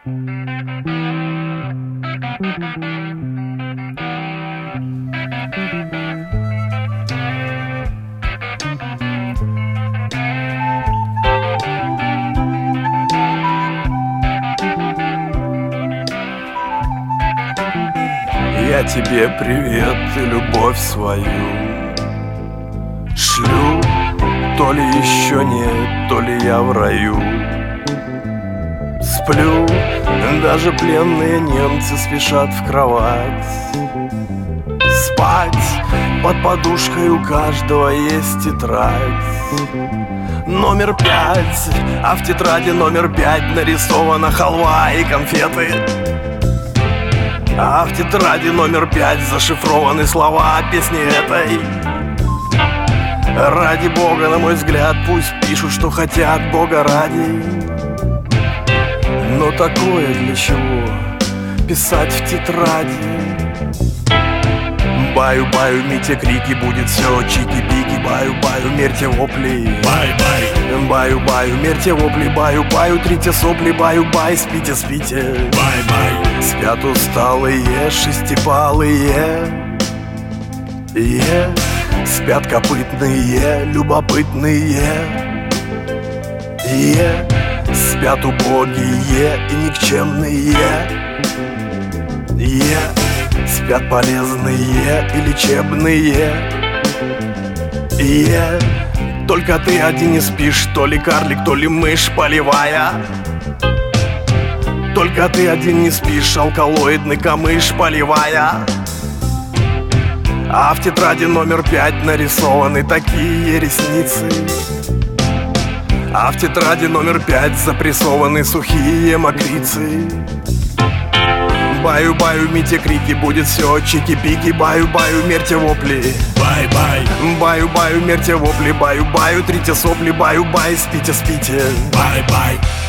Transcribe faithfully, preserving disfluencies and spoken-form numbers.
Я тебе привет и любовь свою шлю. То ли еще нет, то ли я в раю. Сплю, даже пленные немцы спешат в кровать. Спать под подушкой у каждого есть тетрадь. Номер пять, а в тетради номер пять нарисована халва и конфеты. А в тетради номер пять зашифрованы слова песни этой. Ради Бога, на мой взгляд, пусть пишут, что хотят, Бога ради. Но такое для чего писать в тетради? Баю-баю, мите крики, будет все чики-пики. Баю-баю, мерьте вопли. Бай-бай, Баю-баю, мерьте вопли. Баю-баю, трите сопли. Баю-бай, спите, спите. бай-бай, Спят усталые шестипалые, е, спят копытные, любопытные, е, спят убогие и никчемные, е, спят полезные и лечебные, е, только ты один не спишь, то ли карлик, то ли мышь полевая. Только ты один не спишь, алкалоидный камыш поливая. А в тетради номер пять нарисованы такие ресницы. А в тетради номер пять запрессованы сухие мокрицы. Баю-баю, мите крики, будет все чики-пики. Баю-баю, мерьте вопли. бай-бай, Баю-баю, мерьте вопли. Баю-баю, трите сопли. Баю-бай, спите, спите. бай-бай.